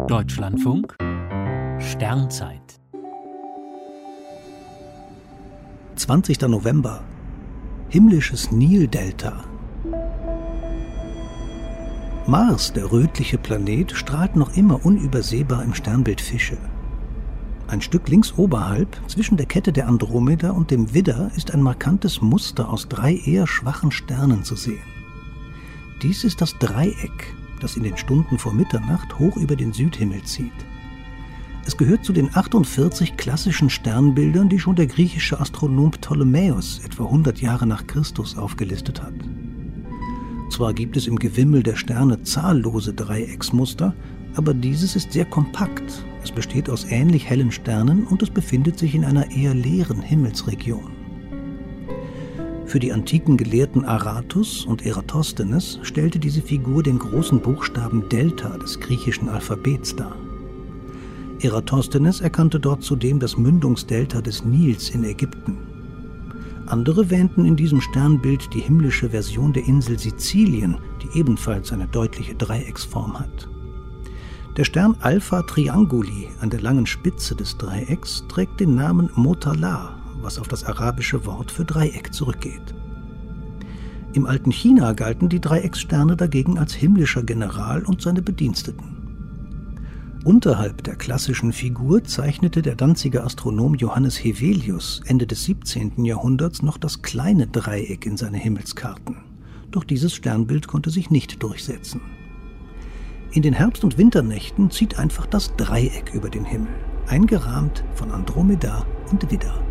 Deutschlandfunk Sternzeit 20. November. Himmlisches Nildelta. Mars, der rötliche Planet, strahlt noch immer unübersehbar im Sternbild Fische. Ein Stück links oberhalb, zwischen der Kette der Andromeda und dem Widder, ist ein markantes Muster aus 3 eher schwachen Sternen zu sehen. Dies ist das Dreieck, das in den Stunden vor Mitternacht hoch über den Südhimmel zieht. Es gehört zu den 48 klassischen Sternbildern, die schon der griechische Astronom Ptolemäus etwa 100 Jahre nach Christus aufgelistet hat. Zwar gibt es im Gewimmel der Sterne zahllose Dreiecksmuster, aber dieses ist sehr kompakt. Es besteht aus ähnlich hellen Sternen und es befindet sich in einer eher leeren Himmelsregion. Für die antiken Gelehrten Aratus und Eratosthenes stellte diese Figur den großen Buchstaben Delta des griechischen Alphabets dar. Eratosthenes erkannte dort zudem das Mündungsdelta des Nils in Ägypten. Andere wähnten in diesem Sternbild die himmlische Version der Insel Sizilien, die ebenfalls eine deutliche Dreiecksform hat. Der Stern Alpha Trianguli an der langen Spitze des Dreiecks trägt den Namen Motala, was auf das arabische Wort für Dreieck zurückgeht. Im alten China galten die Dreieckssterne dagegen als himmlischer General und seine Bediensteten. Unterhalb der klassischen Figur zeichnete der Danziger Astronom Johannes Hevelius Ende des 17. Jahrhunderts noch das kleine Dreieck in seine Himmelskarten. Doch dieses Sternbild konnte sich nicht durchsetzen. In den Herbst- und Winternächten zieht einfach das Dreieck über den Himmel, eingerahmt von Andromeda und Widder.